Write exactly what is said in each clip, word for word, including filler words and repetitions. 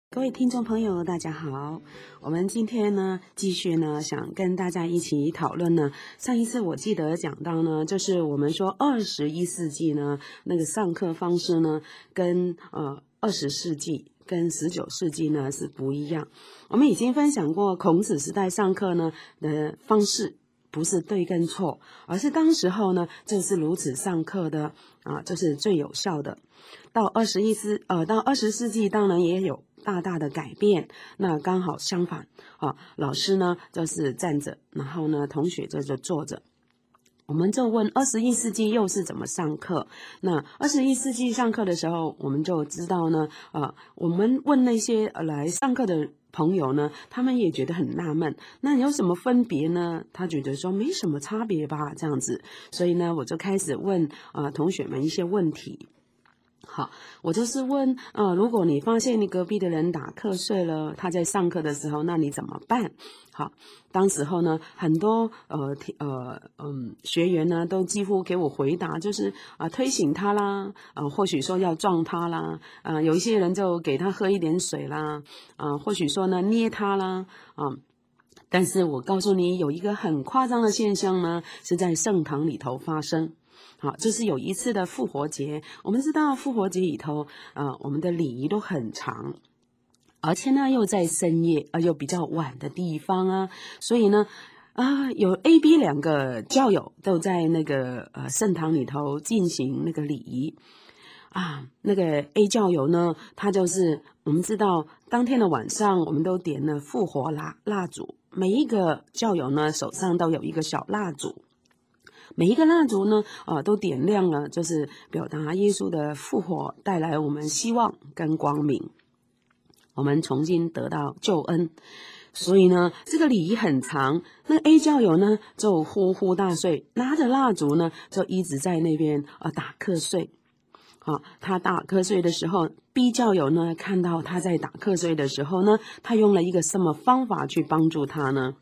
各位听众朋友，大家好。我们今天呢，继续呢，想跟大家一起讨论呢。上一次我记得讲到呢，就是我们说二十一世纪呢，那个上课方式呢，跟呃二十世纪跟十九世纪呢是不一样。我们已经分享过孔子时代上课呢的方式。不是对跟错，而是当时候呢，就是如此上课的啊，就是最有效的。到二十一世呃，到二十世纪，当然也有大大的改变。那刚好相反啊，老师呢就是站着，然后呢，同学就就坐着。我们就问二十一世纪又是怎么上课？那二十一世纪上课的时候，我们就知道呢，呃，我们问那些来上课的朋友呢，他们也觉得很纳闷，那有什么分别呢？他觉得说没什么差别吧，这样子。所以呢，我就开始问呃同学们一些问题。好，我就是问，呃，如果你发现你隔壁的人打瞌睡了，他在上课的时候，那你怎么办？好，当时候呢，很多呃呃嗯学员呢，都几乎给我回答，就是啊、呃、推醒他啦，啊、呃、或许说要撞他啦，啊、呃、有一些人就给他喝一点水啦，啊、呃、或许说呢捏他啦，啊、呃。但是我告诉你，有一个很夸张的现象呢，是在圣堂里头发生。好，就是有一次的复活节，我们知道复活节里头，呃，我们的礼仪都很长，而且呢又在深夜，呃，又比较晚的地方啊，所以呢，啊，有 A、B 两个教友都在那个呃圣堂里头进行那个礼仪。啊，那个 A 教友呢，他就是我们知道当天的晚上，我们都点了复活蜡蜡烛，每一个教友呢手上都有一个小蜡烛。每一个蜡烛呢，呃，都点亮了，就是表达耶稣的复活带来我们希望跟光明，我们重新得到救恩。所以呢，这个礼仪很长。那 A 教友呢，就呼呼大睡，拿着蜡烛呢，就一直在那边呃打瞌睡。好，他打瞌睡的时候 ，B 教友呢看到他在打瞌睡的时候呢，他用了一个什么方法去帮助他呢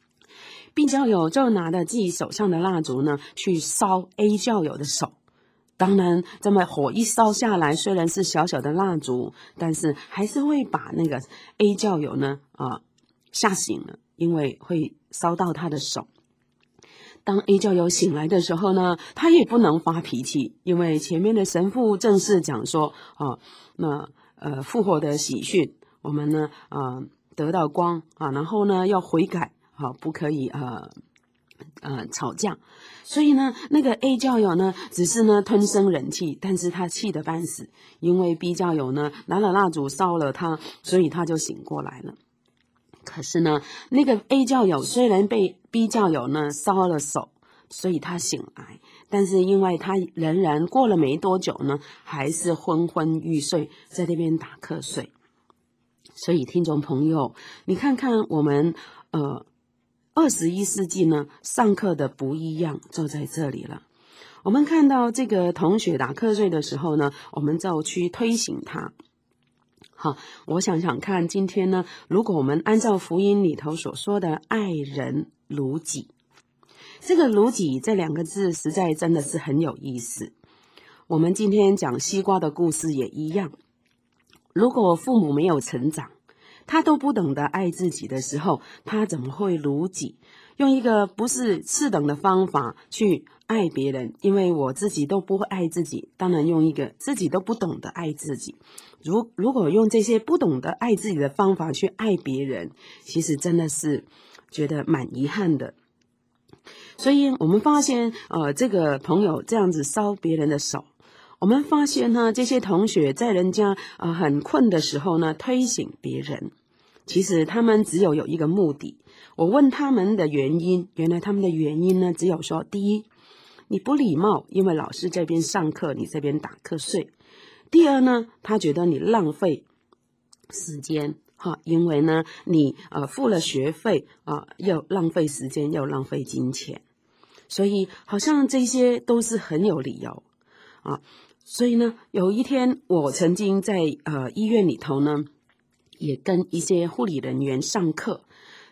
？B 教友就拿着自己手上的蜡烛呢，去烧 A 教友的手。当然，这么火一烧下来，虽然是小小的蜡烛，但是还是会把那个 A 教友呢，啊、呃，吓醒了，因为会烧到他的手。当 A 教友醒来的时候呢，他也不能发脾气，因为前面的神父正式讲说，啊，那呃复活的喜讯，我们呢，呃得到光啊，然后呢要悔改。好，不可以呃呃吵架，所以呢，那个 A 教友呢，只是呢吞声忍气，但是他气得半死，因为 B 教友呢拿了蜡烛烧了他，所以他就醒过来了。可是呢，那个 A 教友虽然被 B 教友呢烧了手，所以他醒来，但是因为他仍然过了没多久呢，还是昏昏欲睡，在那边打瞌睡。所以听众朋友，你看看我们呃。二十一世纪呢，上课的不一样就在这里了。我们看到这个同学打瞌睡的时候呢，我们就去推醒他。好，我想想看，今天呢，如果我们按照福音里头所说的爱人如己，这个如己这两个字实在真的是很有意思。我们今天讲西瓜的故事也一样，如果父母没有成长，他都不懂得爱自己的时候，他怎么会如己？用一个不是次等的方法去爱别人，因为我自己都不会爱自己，当然用一个自己都不懂得爱自己。如如果用这些不懂得爱自己的方法去爱别人，其实真的是觉得蛮遗憾的。所以我们发现，呃，这个朋友这样子烧别人的手。我们发现呢，这些同学在人家呃很困的时候呢，推醒别人。其实他们只有有一个目的。我问他们的原因，原来他们的原因呢，只有说：第一，你不礼貌，因为老师这边上课，你这边打瞌睡；第二呢，他觉得你浪费时间，哈，因为呢，你呃付了学费啊、呃，又浪费时间，又浪费金钱，所以好像这些都是很有理由啊。所以呢，有一天我曾经在呃医院里头呢，也跟一些护理人员上课，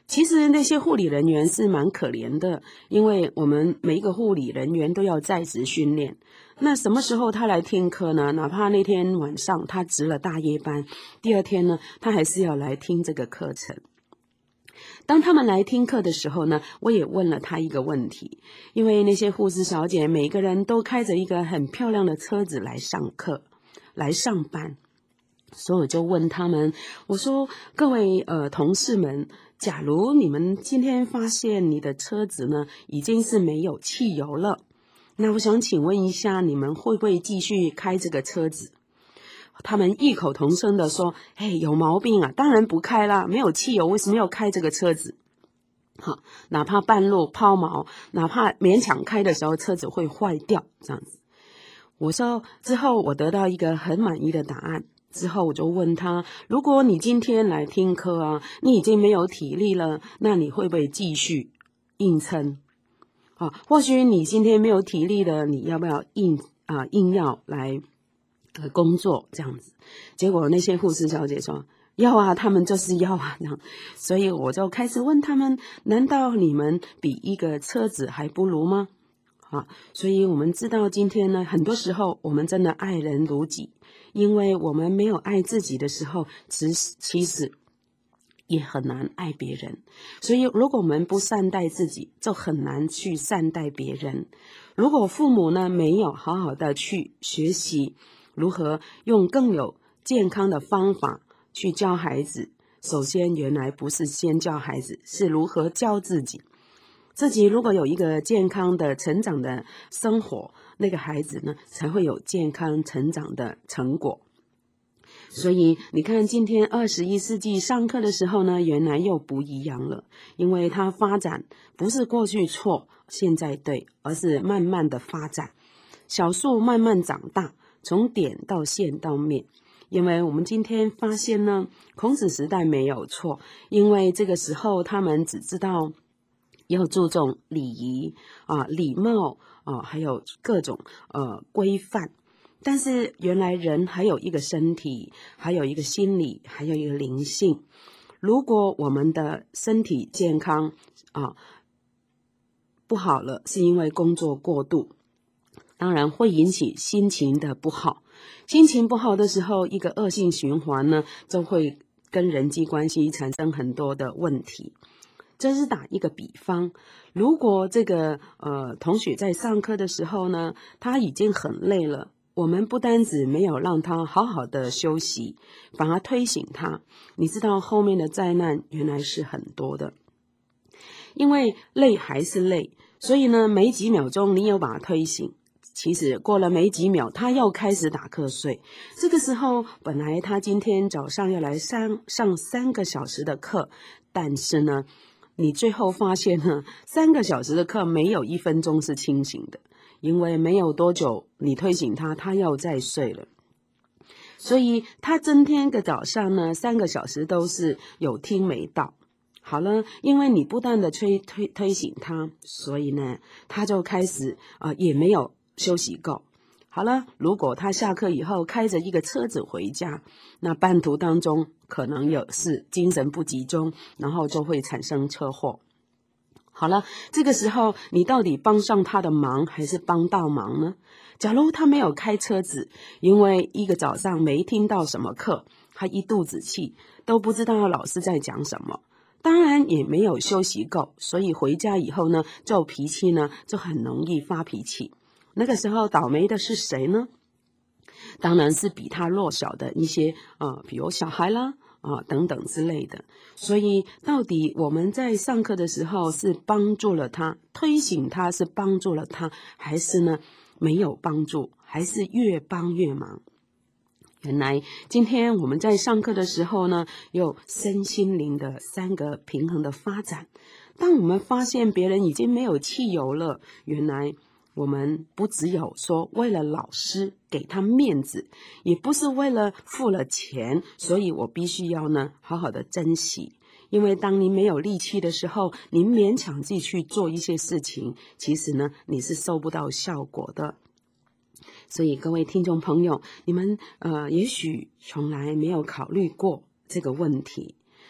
其实那些护理人员是蛮可怜的，因为我们每一个护理人员都要在职训练。那什么时候他来听课呢？哪怕那天晚上他值了大夜班，第二天呢，他还是要来听这个课程。当他们来听课的时候呢，我也问了他一个问题，因为那些护士小姐每个人都开着一个很漂亮的车子来上课，来上班。所以我就问他们，我说各位呃同事们，假如你们今天发现你的车子呢已经是没有汽油了，那我想请问一下，你们会不会继续开这个车子？他们异口同声的说，嘿，有毛病啊，当然不开啦，没有汽油为什么要开这个车子？好，哪怕半路抛锚，哪怕勉强开的时候车子会坏掉，这样子。我说之后我得到一个很满意的答案，之后我就问他，如果你今天来听课啊，你已经没有体力了，那你会不会继续硬撑？啊，或许你今天没有体力了，你要不要硬啊、呃、硬要来呃工作这样子？结果那些护士小姐说要啊，他们就是要啊，这样。所以我就开始问他们，难道你们比一个车子还不如吗？啊，所以我们知道今天呢，很多时候我们真的爱人如己，因为我们没有爱自己的时候，其实其实也很难爱别人。所以如果我们不善待自己，就很难去善待别人。如果父母呢没有好好的去学习如何用更有健康的方法去教孩子，首先原来不是先教孩子，是如何教自己。自己如果有一个健康的成长的生活，那个孩子呢才会有健康成长的成果。所以你看今天二十一世纪上课的时候呢，原来又不一样了，因为它发展不是过去错现在对，而是慢慢的发展，小树慢慢长大，从点到线到面。因为我们今天发现呢，孔子时代没有错，因为这个时候他们只知道要注重礼仪啊、礼貌啊，还有各种呃规范。但是原来人还有一个身体，还有一个心理，还有一个灵性。如果我们的身体健康啊不好了，是因为工作过度，当然会引起心情的不好。心情不好的时候，一个恶性循环呢，就会跟人际关系产生很多的问题。这是打一个比方，如果这个呃同学在上课的时候呢，他已经很累了，我们不单只没有让他好好的休息，反而推醒他。你知道后面的灾难原来是很多的，因为累还是累，所以呢，没几秒钟你有把他推醒，其实过了没几秒，他又开始打瞌睡。这个时候，本来他今天早上要来上上三个小时的课，但是呢，你最后发现呢，三个小时的课没有一分钟是清醒的，因为没有多久你推醒他，他又再睡了。所以他今天的早上呢，三个小时都是有听没到。好了，因为你不断的推推推醒他，所以呢，他就开始啊、呃、也没有休息够。好了，如果他下课以后开着一个车子回家，那半途当中可能有是精神不集中，然后就会产生车祸。好了，这个时候你到底帮上他的忙还是帮倒忙呢？假如他没有开车子，因为一个早上没听到什么课，他一肚子气，都不知道老师在讲什么，当然也没有休息够，所以回家以后呢，这脾气呢就很容易发脾气。那个时候倒霉的是谁呢？当然是比他弱小的一些呃，比如小孩啦啊、呃、等等之类的。所以到底我们在上课的时候是帮助了他，推醒他是帮助了他，还是呢没有帮助，还是越帮越忙？原来今天我们在上课的时候呢，有身心灵的三个平衡的发展。当我们发现别人已经没有汽油了，原来我们不只有说为了老师给他面子，也不是为了付了钱，所以我必须要呢好好的珍惜。因为当你没有力气的时候，你勉强自己去做一些事情，其实呢你是收不到效果的。所以各位听众朋友，你们呃也许从来没有考虑过这个问题。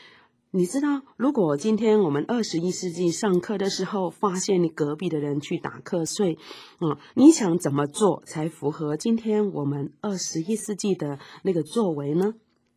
你知道，如果今天我们二十一世纪上课的时候，发现你隔壁的人去打瞌睡，嗯，你想怎么做才符合今天我们二十一世纪的那个作为呢？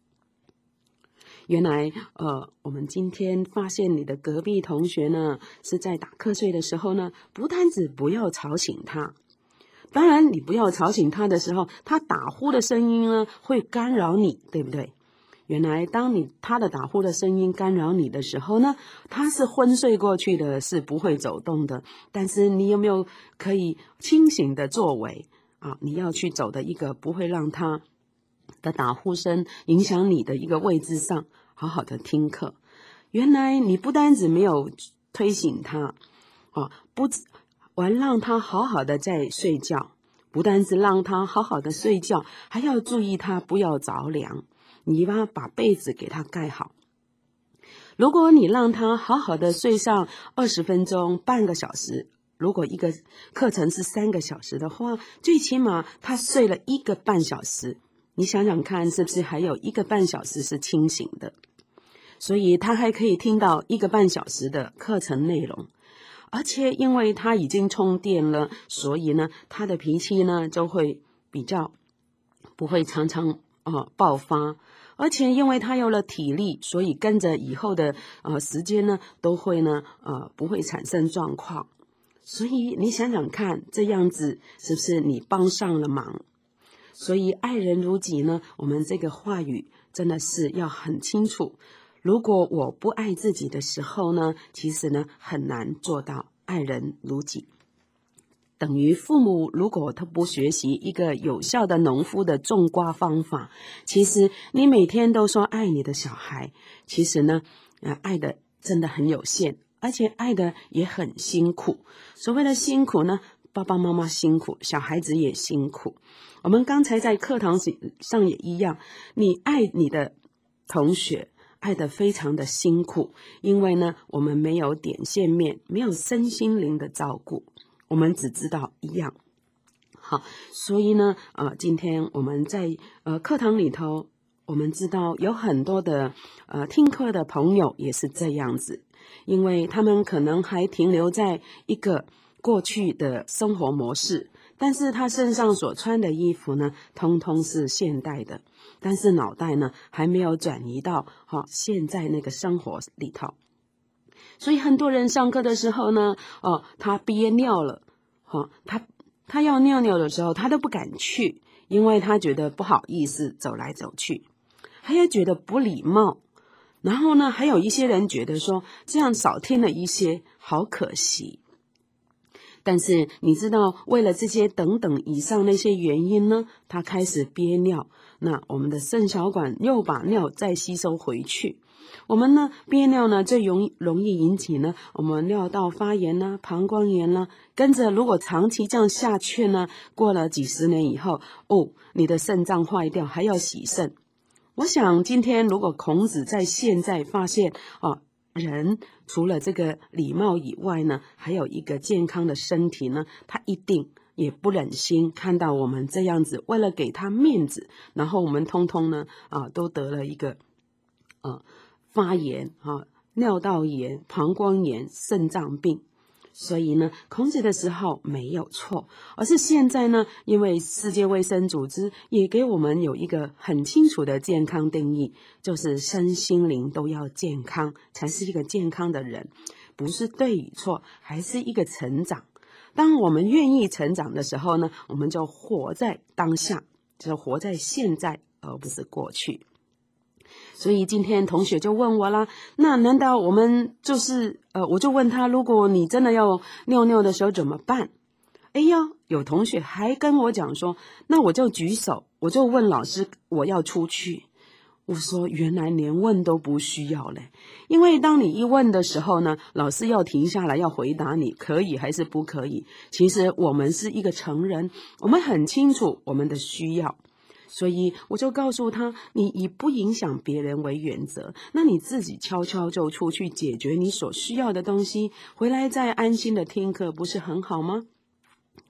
原来，呃，我们今天发现你的隔壁同学呢是在打瞌睡的时候呢，不单只不要吵醒他，当然你不要吵醒他的时候，他打呼的声音呢会干扰你，对不对？原来当你他的打呼的声音干扰你的时候呢，他是昏睡过去的，是不会走动的。但是你有没有可以清醒的作为啊？你要去走的一个不会让他的打呼声影响你的一个位置上，好好的听课。原来你不单只没有推醒他，啊，不完让他好好的在睡觉，不单是让他好好的睡觉，还要注意他不要着凉。你要把被子给他盖好。如果你让他好好的睡上二十分钟、半个小时，如果一个课程是三个小时的话，最起码他睡了一个半小时。你想想看，是不是还有一个半小时是清醒的？所以他还可以听到一个半小时的课程内容。而且因为他已经充电了，所以呢，他的脾气呢就会比较不会常常呃爆发。而且因为他有了体力，所以跟着以后的呃时间呢，都会呢呃不会产生状况。所以你想想看，这样子是不是你帮上了忙？所以爱人如己呢，我们这个话语真的是要很清楚。如果我不爱自己的时候呢，其实呢很难做到爱人如己。等于父母如果他不学习一个有效的农夫的种瓜方法，其实你每天都说爱你的小孩，其实呢，呃，爱的真的很有限，而且爱的也很辛苦。所谓的辛苦呢，爸爸妈妈辛苦，小孩子也辛苦。我们刚才在课堂上也一样，你爱你的同学，爱得非常的辛苦，因为呢，我们没有点线面，没有身心灵的照顾，我们只知道一样。好，所以呢，呃，今天我们在呃课堂里头，我们知道有很多的呃听课的朋友也是这样子，因为他们可能还停留在一个过去的生活模式，但是他身上所穿的衣服呢，通通是现代的，但是脑袋呢还没有转移到哈、哦、现在那个生活里头。所以很多人上课的时候呢，哦，他憋尿了，哦，他他要尿尿的时候，他都不敢去，因为他觉得不好意思走来走去，还有觉得不礼貌。然后呢，还有一些人觉得说这样少听了一些，好可惜。但是你知道，为了这些等等以上那些原因呢，他开始憋尿，那我们的肾小管又把尿再吸收回去。我们呢憋尿呢最容易容易引起呢我们尿道发炎啦、膀胱炎啦，跟着如果长期这样下去呢，过了几十年以后，哦，你的肾脏坏掉还要洗肾。我想今天如果孔子在现在发现哦，人除了这个礼貌以外呢，还有一个健康的身体呢，他一定也不忍心看到我们这样子，为了给他面子，然后我们通通呢啊都得了一个呃发炎啊、尿道炎、膀胱炎、肾脏病。所以呢，孔子的时候没有错，而是现在呢，因为世界卫生组织也给我们有一个很清楚的健康定义，就是身心灵都要健康，才是一个健康的人，不是对与错，还是一个成长。当我们愿意成长的时候呢，我们就活在当下，就活在现在，而不是过去。所以今天同学就问我啦，那难道我们就是呃，我就问他，如果你真的要尿尿的时候怎么办？哎呀，有同学还跟我讲说，那我就举手，我就问老师我要出去。我说原来连问都不需要嘞，因为当你一问的时候呢，老师要停下来要回答你可以还是不可以。其实我们是一个成人，我们很清楚我们的需要。所以我就告诉他，你以不影响别人为原则，那你自己悄悄就出去解决你所需要的东西，回来再安心的听课，不是很好吗？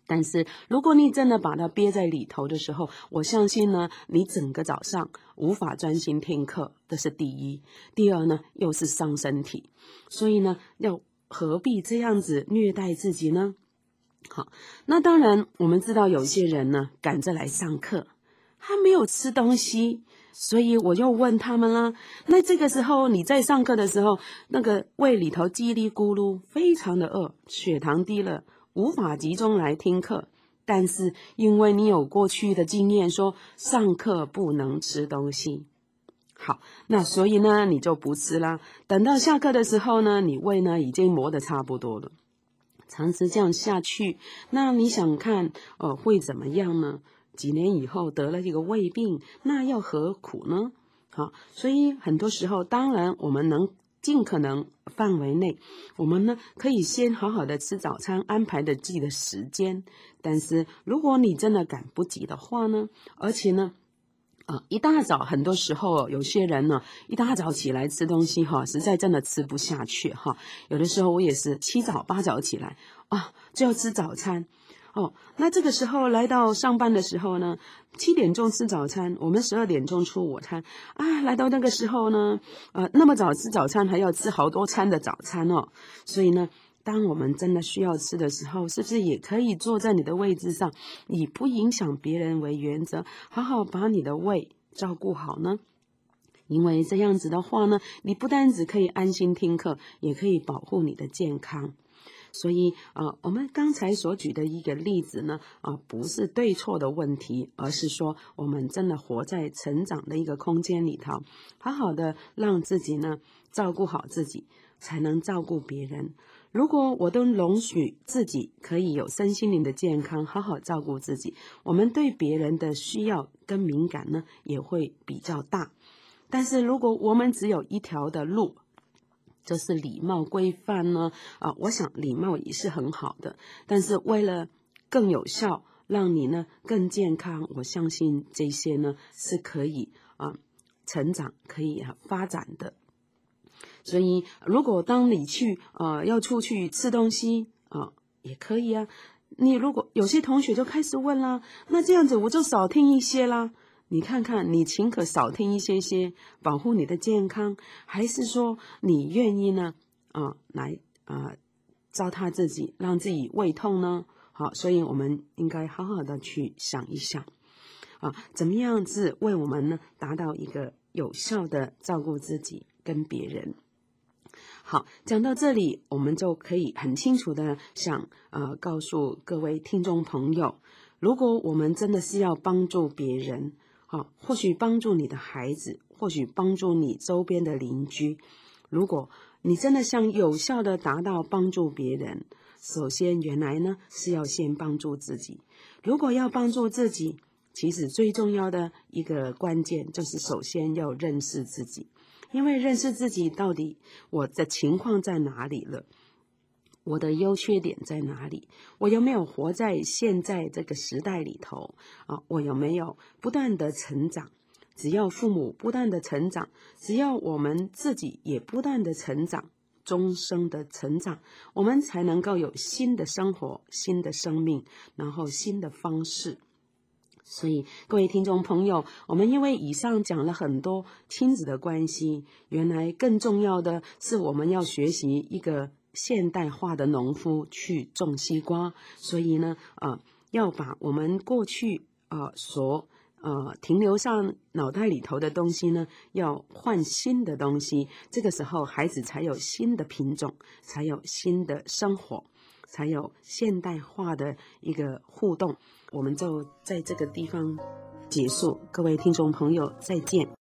但是如果你真的把它憋在里头的时候，我相信呢，你整个早上无法专心听课，这是第一。第二呢，又是伤身体，所以呢，要何必这样子虐待自己呢？好，那当然我们知道有些人呢赶着来上课，他没有吃东西，所以我又问他们啦，那这个时候你在上课的时候，那个胃里头叽里咕噜，非常的饿，血糖低了，无法集中来听课，但是因为你有过去的经验说上课不能吃东西，好，那所以呢你就不吃啦，等到下课的时候呢，你胃呢已经磨得差不多了，长期这样下去，那你想看呃会怎么样呢？几年以后得了一个胃病，那又何苦呢？好，所以很多时候当然我们能尽可能范围内，我们呢可以先好好的吃早餐，安排的自己的时间。但是如果你真的赶不及的话呢，而且呢呃，一大早很多时候有些人呢一大早起来吃东西哈，实在真的吃不下去哈。有的时候我也是七早八早起来啊，就要吃早餐。哦，那这个时候来到上班的时候呢，七点钟吃早餐，我们十二点钟出午餐啊。来到那个时候呢，呃，那么早吃早餐还要吃好多餐的早餐哦。所以呢，当我们真的需要吃的时候，是不是也可以坐在你的位置上，以不影响别人为原则，好好把你的胃照顾好呢？因为这样子的话呢，你不单只可以安心听课，也可以保护你的健康。所以呃，我们刚才所举的一个例子呢，啊、呃，不是对错的问题，而是说我们真的活在成长的一个空间里头，好好的让自己呢照顾好自己，才能照顾别人。如果我都容许自己可以有身心灵的健康，好好照顾自己，我们对别人的需要跟敏感呢也会比较大。但是如果我们只有一条的路，就是礼貌规范呢，啊、呃，我想礼貌也是很好的，但是为了更有效，让你呢更健康，我相信这些呢是可以啊、呃、成长，可以、啊、发展的。所以，如果当你去呃要出去吃东西啊、呃，也可以啊。你如果有些同学就开始问啦，那这样子我就少听一些啦。你看看，你宁可少听一些些，保护你的健康，还是说你愿意呢？啊、呃，来啊、呃，糟蹋自己，让自己胃痛呢？好，所以我们应该好好的去想一想，啊，怎么样子为我们呢达到一个有效的照顾自己跟别人。好，讲到这里，我们就可以很清楚的想呃告诉各位听众朋友，如果我们真的是要帮助别人。好，或许帮助你的孩子，或许帮助你周边的邻居。如果你真的想有效的达到帮助别人，首先原来呢是要先帮助自己。如果要帮助自己，其实最重要的一个关键就是首先要认识自己，因为认识自己到底我的情况在哪里了。我的优缺点在哪里？我有没有活在现在这个时代里头啊？我有没有不断的成长？只要父母不断的成长，只要我们自己也不断的成长，终生的成长，我们才能够有新的生活、新的生命，然后新的方式。所以各位听众朋友，我们因为以上讲了很多亲子的关系，原来更重要的是我们要学习一个现代化的农夫去种西瓜。所以呢呃，要把我们过去呃所呃停留上脑袋里头的东西呢，要换新的东西，这个时候孩子才有新的品种，才有新的生活，才有现代化的一个互动。我们就在这个地方结束，各位听众朋友再见。